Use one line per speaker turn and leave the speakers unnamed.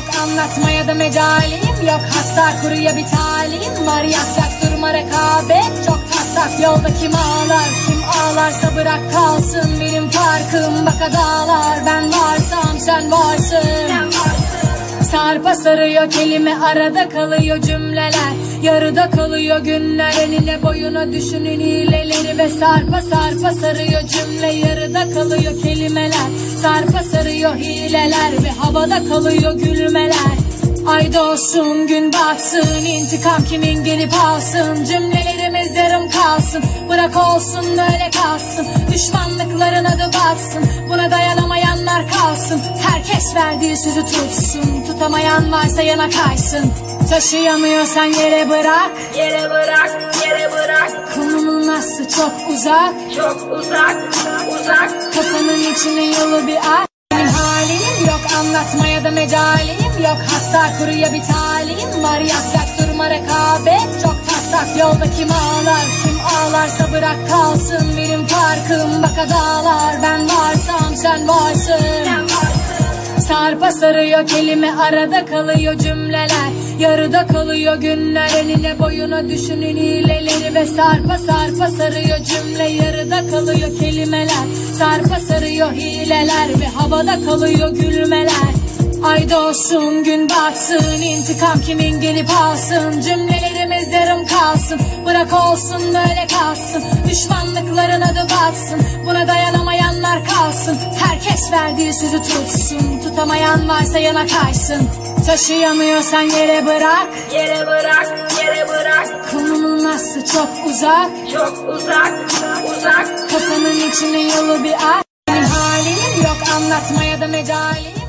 yok, anlatmaya da mecalim yok. Hatta kuruya bir talim var, yak durma rekabet çok. Tak yolda kim ağlar, kim ağlarsa bırak kalsın. Benim farkım baka dağlar, ben varsam sen varsın. Sarpa sarıyor kelime, arada kalıyor cümleler, yarıda kalıyor günler. Eline boyuna düşünün hileleri ve sarpa sarıyor cümle, yarıda kalıyor kelimeler. Sarpa sarıyor hileler ve havada kalıyor gülmeler. Ay doğsun gün batsın, intikam kimin gelip alsın. Cümlelerimiz yarım kalsın, bırak olsun böyle kalsın. Düşmanlıkların adı batsın, buna dayanamayanlar kalsın. Herkes verdiği sözü tutsun, tutamayan varsa yana kaysın. Taşıyamıyorsan yere bırak,
yere bırak, yere bırak.
Konunun aslı çok uzak,
çok uzak, uzak.
Kafanın içinin yolu bir aç. Halim yok, anlatmaya da mecalim yok. Hatta kuruya bir talim var, yak durma rekabet çok. Tak yolda kim ağlar, kim ağlarsa bırak kalsın. Benim farkım baka dağlar, ben varsam sen varsın. Sarpa sarıyor kelime, arada kalıyor cümleler, yarıda kalıyor günler. Eline boyuna düşünün hileleri ve sarpa sarıyor cümle, yarıda kalıyor kelimeler. Sarpa sarıyor hileler ve havada kalıyor gülmeler. Ay doğsun gün batsın, intikam kimin gelip alsın. Cümlelerimiz yarım kalsın, bırak olsun böyle kalsın. Düşmanlıkların adı batsın, buna dayanamayanlar kalsın. Herkes verdiği sözü tutsun, tutamayan varsa yana kaysın. Taşıyamıyorsan yere bırak,
yere bırak, yere bırak.
Konunun aslı çok uzak,
çok uzak, uzak.
Kafanın içinin yolu bir aç. Halim yok, anlatmaya da mecalim